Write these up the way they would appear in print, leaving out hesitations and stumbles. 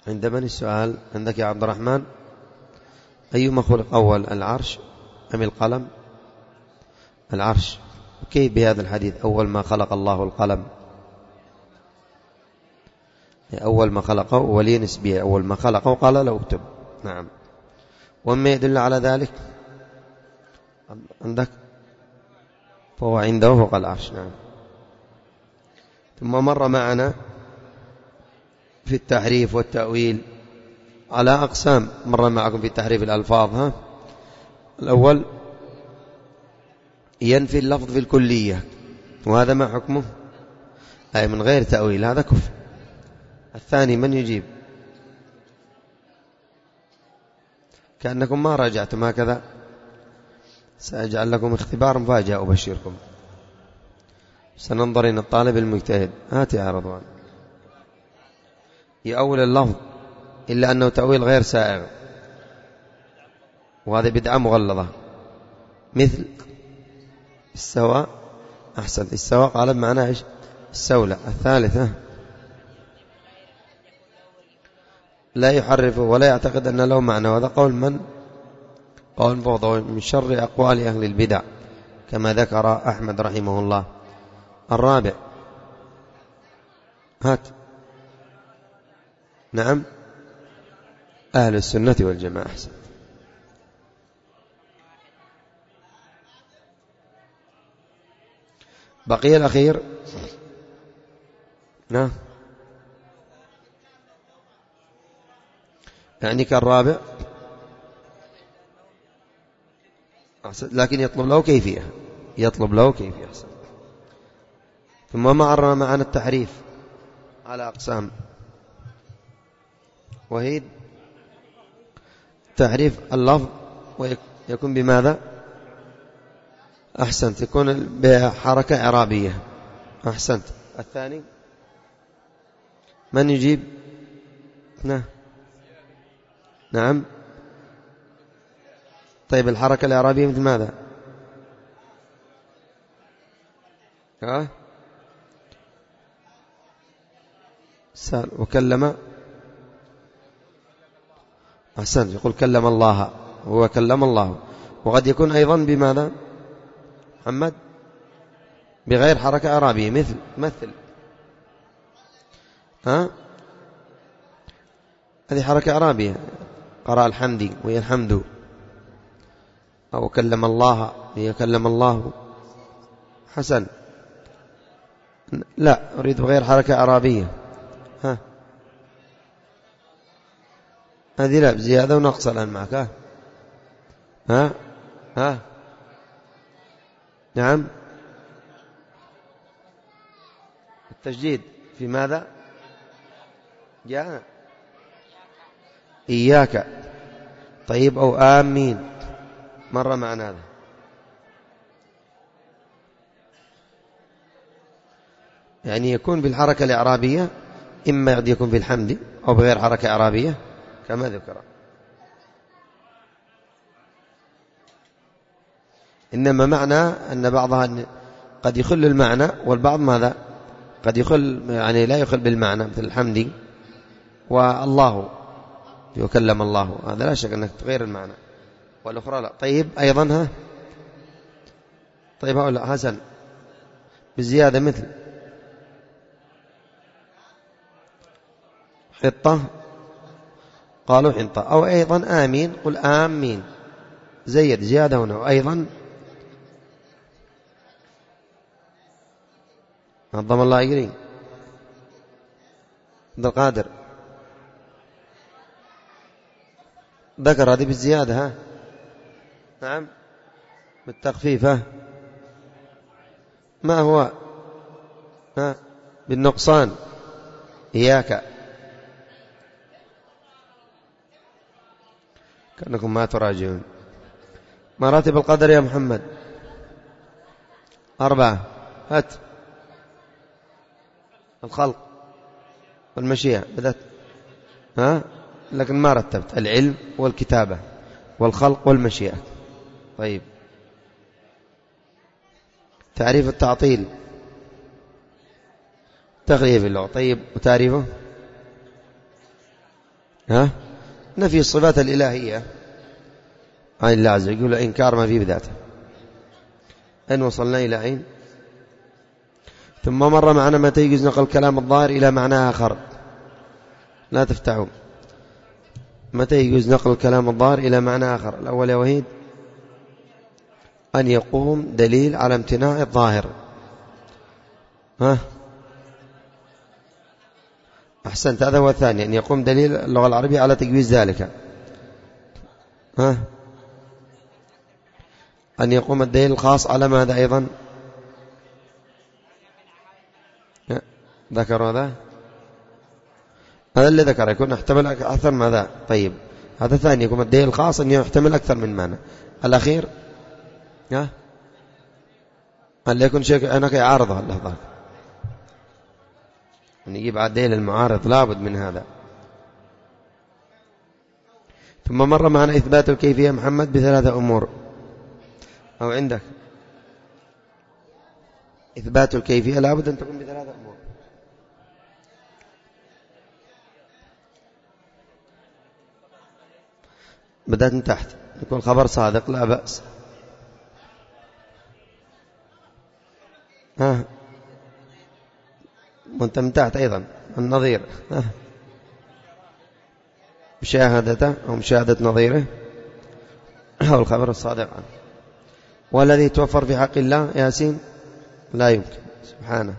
عند من السؤال؟ عندك يا عبد الرحمن. أيما خلق أول، العرش أم القلم؟ العرش. كيف بهذا الحديث أول ما خلق الله القلم؟ أول ما خلقه ولي نسبية، أول ما خلقه قال له اكتب. نعم. وما يدل على ذلك عندك؟ فهو عنده فوق العرش. نعم. ثم مر معنا في التحريف والتأويل على أقسام، مر معكم في تحريف الألفاظ. الأول ينفي اللفظ في الكلية، وهذا ما حكمه؟ أي من غير تأويل، هذا كفر. الثاني من يجيب؟ كأنكم ما راجعتم هكذا. سأجعل لكم اختبار مفاجأ أبشركم. سننظر إلى الطالب المجتهد. هات يا رضوان. يأول اللفظ إلا أنه تأويل غير سائغ، وهذا بدعة مغلظة. مثل السواء. أحسن. السواء قال بمعنى إيش؟ السولة. الثالثة لا يحرفه ولا يعتقد أن له معنى، وهذا قول من؟ قول فوضوي من شر أقوال أهل البدع كما ذكر أحمد رحمه الله. الرابع. هات. نعم. أهل السنة والجماعة. أحسن. بقي الأخير. نعم. يعني كالرابع، لكن يطلب له كيفية. يطلب له كيفية. أحسن. ثم معنا معنا التحريف على أقسام، وهي تحريف اللفظ ويكون بماذا؟ أحسنت. يكون بحركة إعرابية. أحسنت. الثاني من يجيب؟ نعم. طيب الحركة الإعرابية مثل ماذا؟ سال. وكلم. أحسنت. يقول كلم الله، هو كلم الله. وقد يكون أيضا بماذا محمد؟ بغير حركة إعرابية. مثل هذه حركة إعرابية. قرأ الحمدي وهي الحمد، أو كلم الله هي كلم الله. حسن. لا، أريد بغير حركة إعرابية. هذه لا، بزيادة ونقص الآن معك. نعم. التجديد في ماذا؟ جاء إياك. طيب. أو آمين، مرة معنا هذا. يعني يكون بالحركة الإعرابية، إما يكون في الحمد أو بغير حركة إعرابية كما ذكر. إنما معنى أن بعضها قد يخل المعنى، والبعض ماذا؟ قد يخل، يعني لا يخل بالمعنى، مثل الحمد والله يكلم الله، هذا لا شك أنك تغير المعنى، والأخرى لا. طيب أيضا طيب هؤلاء حسن بالزيادة، مثل حطة قالوا حنطة، أو أيضا آمين قل آمين. زيد زيادة هنا. وأيضا نظم الله يقرين عبد القادر ذكر هذه بالزيادة. نعم. بالتخفيف. ما هو؟ بالنقصان. إياك. كأنكم ما تراجعون. مراتب القدر يا محمد 4. هات. الخلق والمشيئة بدأت، لكن ما رتبت. العلم والكتابة والخلق والمشيئة. طيب. تعريف التعطيل تغيير في اللغة. طيب. وتعريفه ها؟ نفي الصفات الإلهية عن الله عز وجل، يقول إنكار ما فيه بذاته. أين وصلنا إلى أين؟ ثم مر معنا متى يجوز نقل كلام الظاهر إلى معنى آخر. لا تفتحوا. متى يجوز نقل كلام الظاهر إلى معنى آخر؟ الأول يا وحيد أن يقوم دليل على امتناع الظاهر. ها؟ أحسنت، هذا هو الثاني، أن يقوم دليل اللغة العربية على تجويز ذلك. ها؟ أن يقوم الدليل الخاص على ماذا أيضا؟ ذكر هذا اللي ذكر يكون احتمل أكثر ماذا. طيب هذا الثاني، يقوم الدليل الخاص أن يحتمل أكثر من معنى. الأخير ها؟ أن يكون شيء أنك يعارضه اللحظة، أن يجيب على الدليل المعارض، لابد من هذا. ثم مر معنا إثبات الكيفية محمد بثلاثة أمور، أو عندك إثبات الكيفية لابد أن تكون بثلاثة أمور. بدأت من تحت، يكون خبر صادق لا بأس. ها؟ وانت من تحت أيضا النظير، مشاهدته أو مشاهدة نظيره أو الخبر الصادق عنه. والذي توفر في حق الله ياسين لا يمكن سبحانه.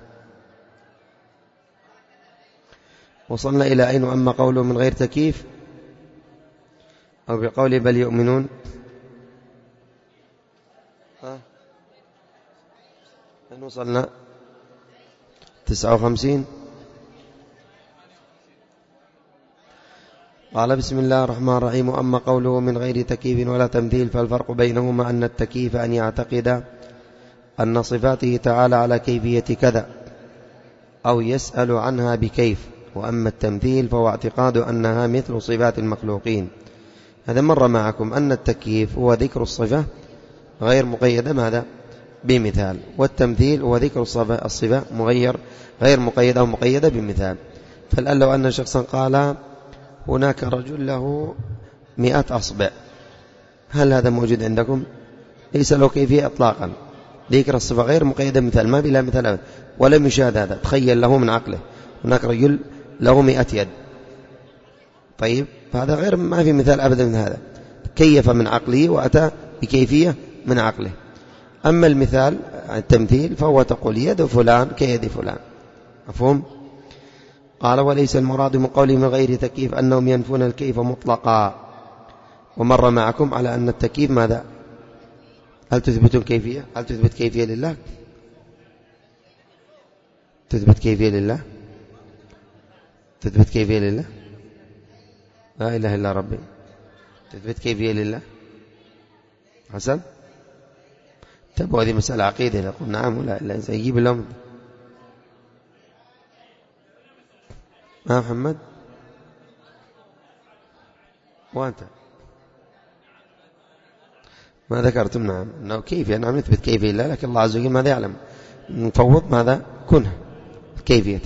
وصلنا إلى أين؟ أما قوله من غير تكييف أو بقوله بل يؤمنون. أين وصلنا؟ 59. قال بسم الله الرحمن الرحيم. أما قوله من غير تكييف ولا تمثيل فالفرق بينهما أن التكييف أن يعتقد أن صفاته تعالى على كيفية كذا أو يسأل عنها بكيف، وأما التمثيل فهو اعتقاد أنها مثل صفات المخلوقين. هذا مر معكم أن التكييف هو ذكر الصفة غير مقيدة ماذا بمثال، والتمثيل هو ذكر الصفة غير مقيدة أو مقيدة بمثال. فالآن لو أن شخصا قال هناك رجل له 100 أصبع، هل هذا موجود عندكم؟ ليس له كيفية إطلاقا، ذكر الصفة غير مقيدة بمثال، ما بلا مثال أبدا، ولم يشاهد هذا. تخيل له من عقله هناك رجل له 100 يد، طيب فهذا غير ما في مثال أبدا من هذا، كيف من عقله وأتى بكيفية من عقله. أما المثال التمثيل فهو تقول يد فلان كيد فلان، مفهوم؟ قال وليس المراد من قوله من غير تكييف أنهم ينفون الكيف مطلقا. ومر معكم على أن التكييف ماذا؟ هل تثبتون كيفية؟ هل تثبت كيفية لله؟ تثبت كيفية لله؟ تثبت كيفية لله؟ لا إله إلا ربي. تثبت كيفية لله؟ حسن؟ تبقى هذه مسألة عقيدة، يقول نعم ولا إلا يجيب لهم. محمد وأنت ما ذكرتم؟ نعم أنه كيف نعم نثبت كيفية الله، لكن الله عز وجل ماذا يعلم، نفوض ماذا كنه كيفية.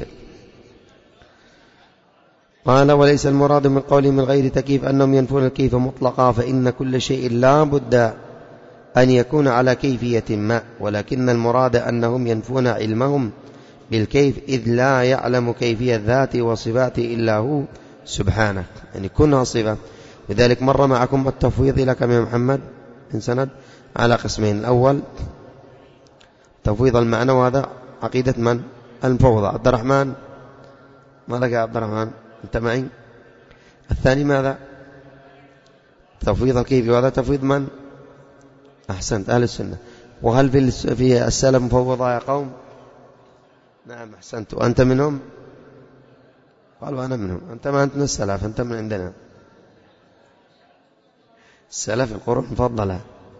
قال وليس المراد من قوله من غير تكييف أنهم ينفون الكيف مطلقا، فإن كل شيء لا بد أن يكون على كيفية ما، ولكن المراد أنهم ينفون علمهم بالكيف إذ لا يعلم كيفية ذاته وصفاته إلا هو سبحانه، يعني كونها صفة. لذلك مر معكم التفويض لك يا محمد إن سند على قسمين. الأول تفويض المعنى، وهذا عقيدة من؟ المفوضة. عبد الرحمن ما لك يا عبد الرحمن أنت معي؟ الثاني ماذا؟ تفويض الكيف، وهذا تفويض من؟ أحسنت أهل السنة. وهل في السلف مفوضة يا قوم؟ نعم أحسنت. وأنت منهم؟ قالوا أنا منهم. أنت ما أنت من السلف، أنت من عندنا. السلف القرون مفضلة.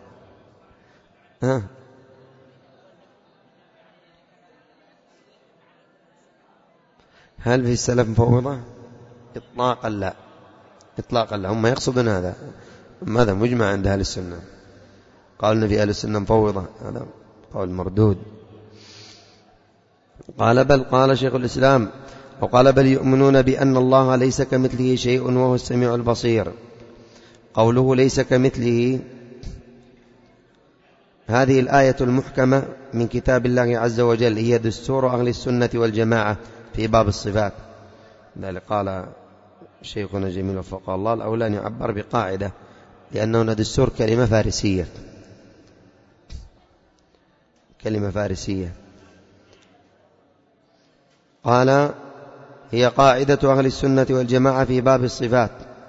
هل في السلف مفوضة؟ إطلاقا لا، إطلاقا لا. هم يقصدون هذا، ماذا مجمع عند أهل السنة. قالوا في أهل السنة مفوضة، هذا قول مردود. قال بل قال شيخ الإسلام وقال بل يؤمنون بأن الله ليس كمثله شيء وهو السميع البصير. قوله ليس كمثله، هذه الآية المحكمة من كتاب الله عز وجل هي دستور أهل السنة والجماعة في باب الصفات. ذلك قال شيخنا جميل وفقه الله الأولى أن يعبر بقاعدة، لأنه دستور كلمة فارسية، كلمة فارسية. قال هي قاعدة أهل السنة والجماعة في باب الصفات،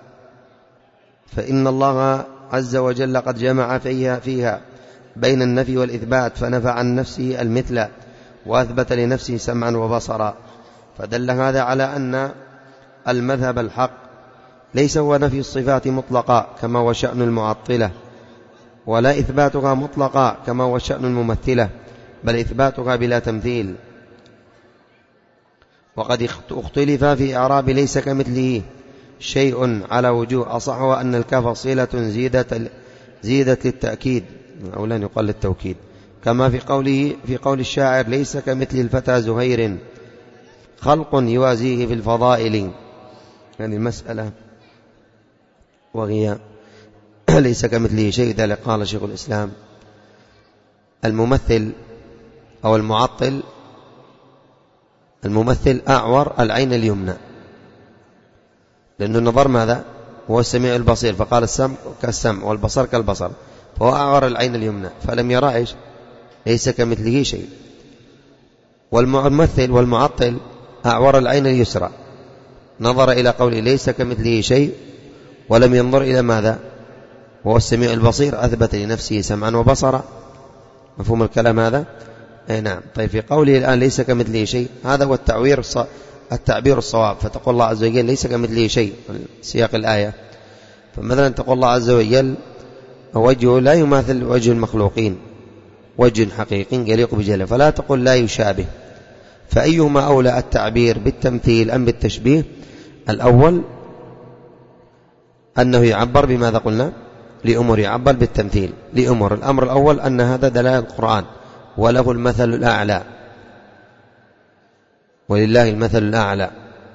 فإن الله عز وجل قد جمع فيها بين النفي والإثبات، فنفى عن نفسه المثل وأثبت لنفسه سمعا وبصرا، فدل هذا على أن المذهب الحق ليس هو نفي الصفات مطلقا كما هو شأن المعطلة، ولا إثباتها مطلقا كما هو شأن الممثلة، بل إثباتها بلا تمثيل. وقد اختلف في إعراب ليس كمثله شيء على وجوه، أصحها أن الكاف صلة زيدت للتأكيد أو لن يقال للتوكيد، كما في قول الشاعر ليس كمثل الفتى زهير خلق يوازيه في الفضائل. يعني المسألة وهي ليس كمثله شيء. ذلك قال شيخ الإسلام الممثل أو الممثل أعور العين اليمنى، لأنه النظر ماذا؟ هو السميع البصير، فقال السمع كالسمع والبصر كالبصر، فهو أعور العين اليمنى فلم يرى إيش؟ ليس كمثله شيء. والممثل والمعطل أعور العين اليسرى، نظر إلى قوله ليس كمثله شيء ولم ينظر إلى ماذا؟ وهو السميع البصير، أثبت لنفسه سمعا وبصرا. مفهوم الكلام هذا؟ نعم. طيب في قوله الآن ليس كمثله شيء، هذا هو التعبير الصواب. فتقول الله عز وجل ليس كمثله شيء سياق الآية، فمثلا تقول الله عز وجل وجهه لا يماثل وجه المخلوقين، وجه حقيقي يليق بجلاله، فلا تقول لا يشابه. فأيهما أولى التعبير بالتمثيل أم بالتشبيه؟ الأول أنه يعبر بماذا قلنا؟ لأمور، يعبر بالتمثيل لأمور. الأمر الأول أن هذا دلالة القرآن وله المثل الأعلى، ولله المثل الأعلى،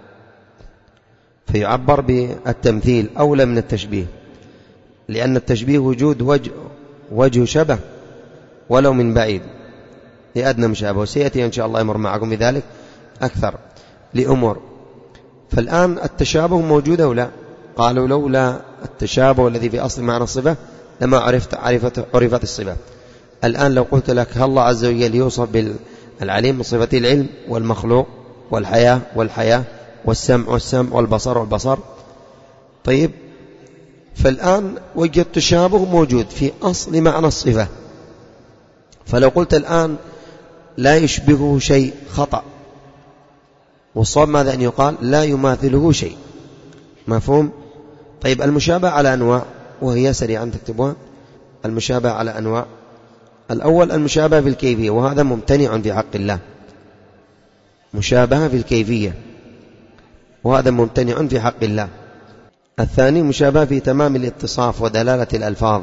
فيعبر بالتمثيل أولى من التشبيه، لأن التشبيه وجود وجه شبه ولو من بعيد لأدنى مشابه، وسيأتي إن شاء الله يمر معكم بذلك أكثر لأمور. فالآن التشابه موجود أو لا؟ قالوا لولا التشابه الذي في أصل معنى الصفة لما عرفت الصفة. الآن لو قلت لك هل الله عز وجل يوصف بالعليم بصفة العلم والمخلوق والحياة والسمع والبصر، طيب فالآن وجه التشابه موجود في أصل معنى الصفة. فلو قلت الآن لا يشبهه شيء خطأ، والصواب ماذا أن يقال؟ لا يماثله شيء. مفهوم؟ طيب المشابه على أنواع، وهي سريعا تكتبها. المشابه على أنواع: الأول المشابه في الكيفية، وهذا ممتنع في حق الله، مشابهة في الكيفية وهذا ممتنع في حق الله. الثاني مشابهة في تمام الاتصاف ودلالة الألفاظ،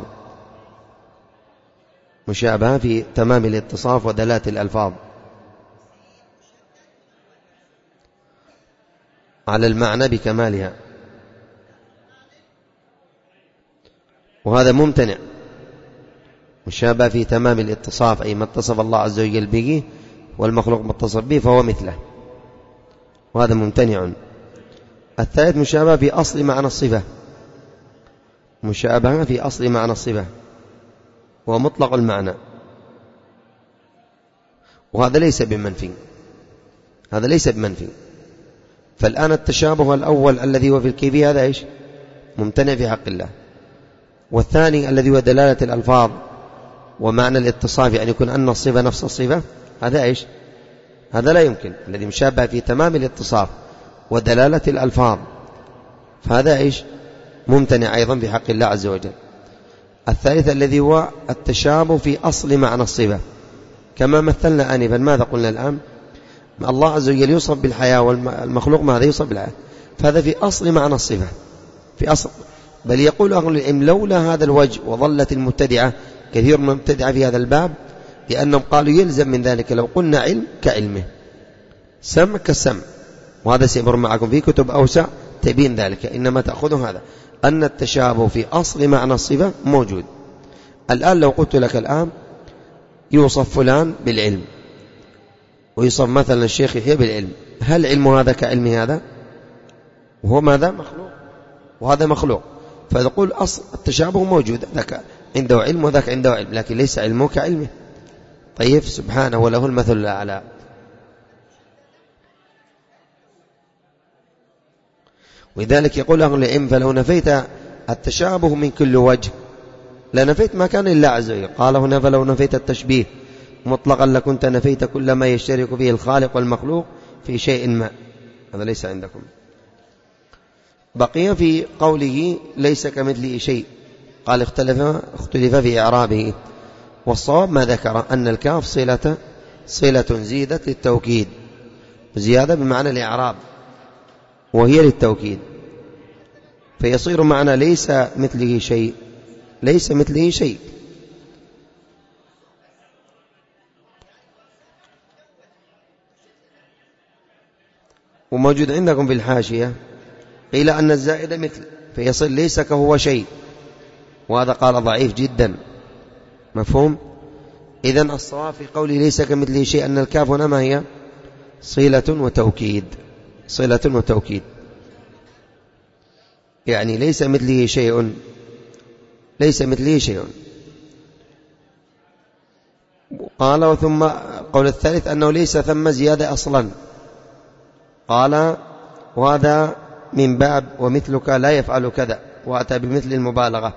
مشابهة في تمام الاتصاف ودلالة الألفاظ على المعنى بكمالها، وهذا ممتنع. مشابه في تمام الاتصاف، أي ما اتصف الله عز وجل به والمخلوق متصف به فهو مثله، وهذا ممتنع. الثالث مشابه في أصل معنى الصفة، مشابهة في أصل معنى الصفة ومطلق المعنى، وهذا ليس بمنفي، هذا ليس بمنفي. فالآن التشابه الأول الذي هو في الكيفية هذا إيش؟ ممتنع في حق الله. والثاني الذي هو دلالة الألفاظ ومعنى الاتصاف، يعني يكون أن الصفة نفس الصفة، هذا إيش؟ هذا لا يمكن. الذي مشابه في تمام الاتصاف ودلالة الألفاظ فهذا إيش؟ ممتنع أيضا في حق الله عز وجل. الثالث الذي هو التشابه في أصل معنى الصفة، كما مثلنا آنفا. ماذا قلنا الآن؟ الله عز وجل يوصف بالحياة والمخلوق ماذا يوصف بالحياة، فهذا في أصل معنى الصفة، في أصل. بل يقول أهل العلم لولا هذا الوجه وظلت المبتدعة كثير من المبتدعة في هذا الباب، لأنهم قالوا يلزم من ذلك لو قلنا علم كعلمه، سمع كالسمع، وهذا سيمر معكم في كتب أوسع تبين ذلك، إنما تأخذ هذا أن التشابه في أصل معنى الصفة موجود. الآن لو قلت لك الآن يوصف فلان بالعلم ويوصف مثلا الشيخ يحيى بالعلم، هل علم هذا كعلم هذا؟ وهو ماذا؟ مخلوق، وهذا مخلوق. فتقول أصل التشابه موجود، ذاك عنده علم وذاك عنده علم، لكن ليس علمه كعلمه. طيب سبحانه وله المثل الأعلى. ولذلك يقول أهل العلم فلو نفيت التشابه من كل وجه لنفيت ما كان إلا عز وجل. قال هنا فلو نفيت التشبيه مطلقا لكنت نفيت كل ما يشترك فيه الخالق والمخلوق في شيء ما. هذا ليس عندكم. بقي في قوله ليس كمثله شيء، قال اختلف في إعرابه، والصواب ما ذكر أن الكاف صلة زيدت للتوكيد، زيادة بمعنى الإعراب وهي للتوكيد، فيصير معنى ليس مثله شيء، ليس مثله شيء. وموجود عندكم في الحاشية قيل أن الزائد مثل فيصل ليس كهو شيء، وهذا قال ضعيف جدا. مفهوم؟ إذن الصواب في قولي ليس كمثله شيء أن الكاف هنا ما هي؟ صلة وتوكيد، صلة وتوكيد، يعني ليس مثله شيء، ليس مثله شيء. قال وثم قول الثالث أنه ليس ثم زيادة أصلا، قال وهذا من باب ومثلك لا يفعل كذا، وأتى بمثل المبالغة.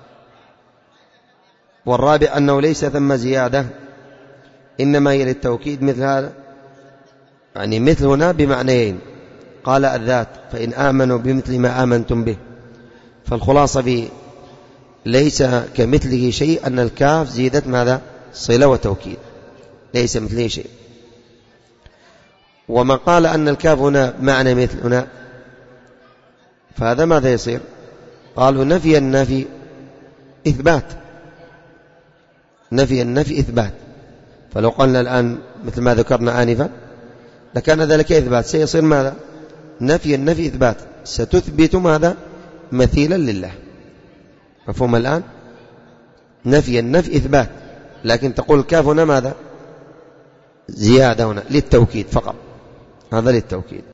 والرابع أنه ليس ثم زيادة إنما هي للتوكيد مثل هذا، يعني مثل هنا بمعنيين. قال الذات فإن آمنوا بمثل ما آمنتم به. فالخلاصة في ليس كمثله شيء أن الكاف زيدت ماذا؟ صلة وتوكيد، ليس مثله شيء. وما قال أن الكاف هنا معنى مثل هنا، فهذا ماذا يصير؟ قالوا نفي النفي إثبات، نفي النفي إثبات. فلو قلنا الآن مثل ما ذكرنا آنفا لكان ذلك إثبات، سيصير ماذا؟ نفي النفي إثبات، ستثبت ماذا؟ مثيلا لله. مفهوم الآن؟ نفي النفي إثبات، لكن تقول الكاف هنا ماذا؟ زيادة هنا للتوكيد فقط، هذا للتوكيد.